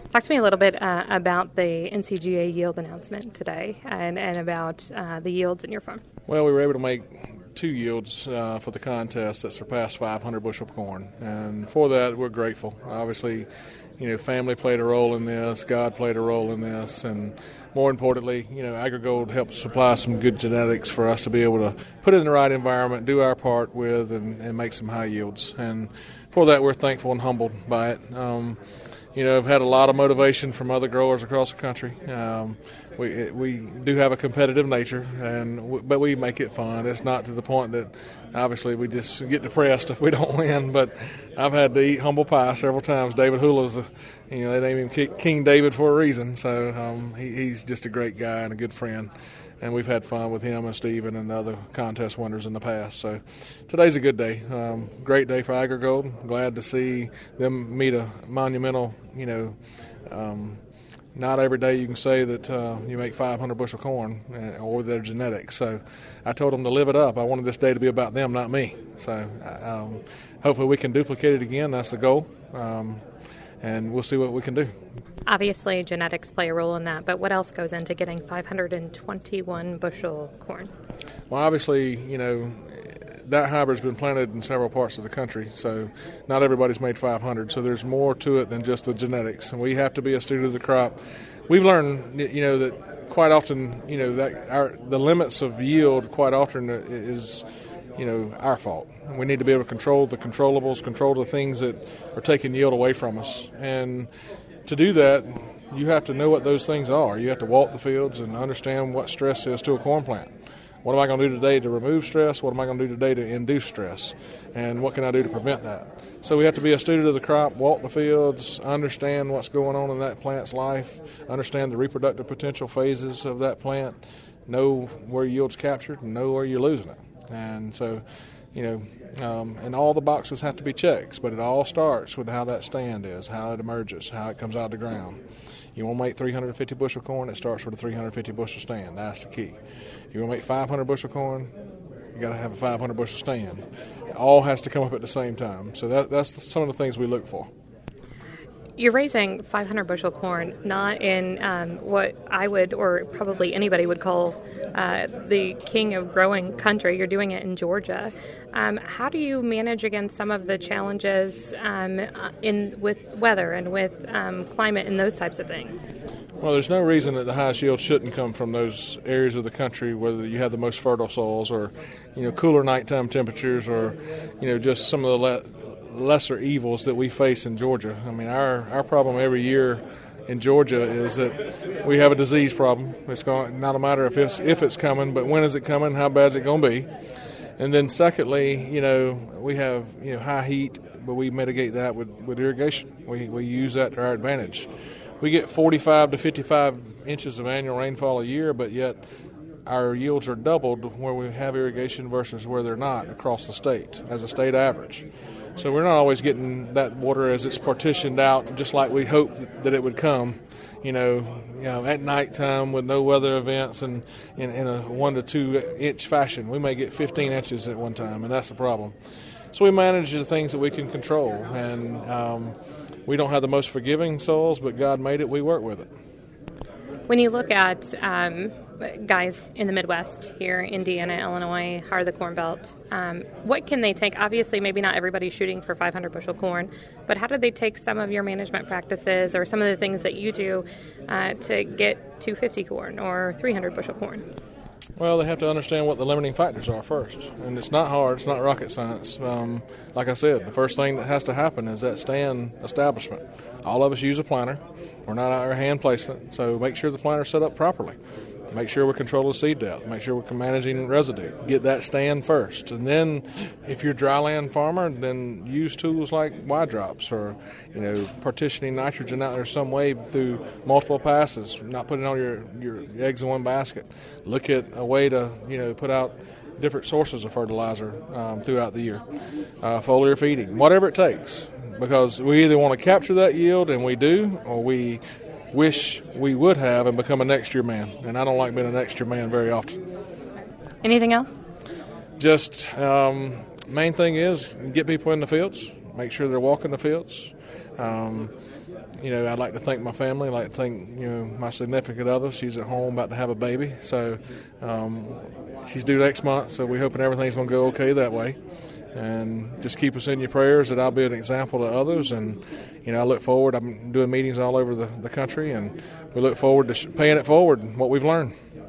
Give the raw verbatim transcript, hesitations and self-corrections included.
Talk to me a little bit uh, about the N C G A yield announcement today and, and about uh, the yields in your farm. Well, we were able to make two yields uh, for the contest that surpassed five hundred bushel of corn, and for that we're grateful. Obviously, you know, family played a role in this, God played a role in this, and more importantly, you know, AgriGold helped supply some good genetics for us to be able to put it in the right environment, do our part with, and, and make some high yields. And for that, we're thankful and humbled by it. Um, You know, I've had a lot of motivation from other growers across the country. Um, we we do have a competitive nature, and w- but we make it fun. It's not to the point that obviously we just get depressed if we don't win. But I've had to eat humble pie several times. David Hula's, a, you know, they named him King David for a reason. So um, he, he's just a great guy and a good friend. And we've had fun with him and Steven and the other contest winners in the past. So today's a good day. Um, great day for AgriGold. Glad to see them meet a monumental, you know, um, not every day you can say that uh, you make five hundred bushel corn uh, or their genetics. So I told them to live it up. I wanted this day to be about them, not me. So um, hopefully we can duplicate it again. That's the goal. Um, and we'll see what we can do. Obviously, genetics play a role in that, but what else goes into getting five hundred twenty-one bushel corn? Well, obviously, you know, that hybrid's been planted in several parts of the country, so not everybody's made five hundred, so there's more to it than just the genetics, and we have to be a student of the crop. We've learned, you know, that quite often, you know, that our the limits of yield quite often is, you know, our fault. We need to be able to control the controllables, control the things that are taking yield away from us, and to do that, you have to know what those things are. You have to walk the fields and understand what stress is to a corn plant. What am I going to do today to remove stress? What am I going to do today to induce stress? And what can I do to prevent that? So we have to be a student of the crop, walk the fields, understand what's going on in that plant's life, understand the reproductive potential phases of that plant, know where yield's captured, and know where you're losing it. And so, you know, um, and all the boxes have to be checked, but it all starts with how that stand is, how it emerges, how it comes out of the ground. You want to make three hundred fifty bushel corn, it starts with a three hundred fifty bushel stand. That's the key. You want to make five hundred bushel corn, you got to have a five hundred bushel stand. It all has to come up at the same time. So that, that's some of the things we look for. You're raising five hundred bushel corn, not in um, what I would, or probably anybody would call uh, the king of growing country. You're doing it in Georgia. Um, how do you manage against some of the challenges um, in with weather and with um, climate and those types of things? Well, there's no reason that the highest yield shouldn't come from those areas of the country, whether you have the most fertile soils or, you know, cooler nighttime temperatures or, you know, just some of the le- lesser evils that we face in Georgia. I mean, our, our problem every year in Georgia is that we have a disease problem. It's going, not a matter of if, if it's coming, but when is it coming, how bad is it going to be? And then secondly, you know, we have, you know, high heat, but we mitigate that with, with irrigation. We, we use that to our advantage. We get forty-five to fifty-five inches of annual rainfall a year, but yet our yields are doubled where we have irrigation versus where they're not across the state as a state average. So we're not always getting that water as it's partitioned out just like we hoped that it would come, you know, you know at nighttime with no weather events and in, in a one to two inch fashion. We may get fifteen inches at one time, and that's the problem. So we manage the things that we can control, and um, we don't have the most forgiving soils, but God made it. We work with it. When you look at um, guys in the Midwest here, Indiana, Illinois, heart of the Corn Belt, um, what can they take? Obviously, maybe not everybody's shooting for five hundred bushel corn, but how do they take some of your management practices or some of the things that you do uh, to get two fifty corn or three hundred bushel corn? Well, they have to understand what the limiting factors are first. And it's not hard. It's not rocket science. Um, like I said, the first thing that has to happen is that stand establishment. All of us use a planter. We're not out there hand placing it. So make sure the planter's set up properly. Make sure we're controlling seed depth. Make sure we're managing residue. Get that stand first. And then if you're a dry land farmer, then use tools like Y-drops or, you know, partitioning nitrogen out there some way through multiple passes, not putting all your, your eggs in one basket. Look at a way to, you know, put out different sources of fertilizer um, throughout the year. Uh, foliar feeding, whatever it takes. Because we either want to capture that yield, and we do, or we wish we would have and become a next year man. And I don't like being a next year man very often. Anything else? Just um, main thing is get people in the fields, make sure they're walking the fields, um, you know, I'd like to thank my family. I'd like to thank, you know, my significant other. She's at home about to have a baby. So um, she's due next month, so we're hoping everything's going to go okay that way. And just keep us in your prayers that I'll be an example to others. And, you know, I look forward. I'm doing meetings all over the, the country, and we look forward to paying it forward, what we've learned.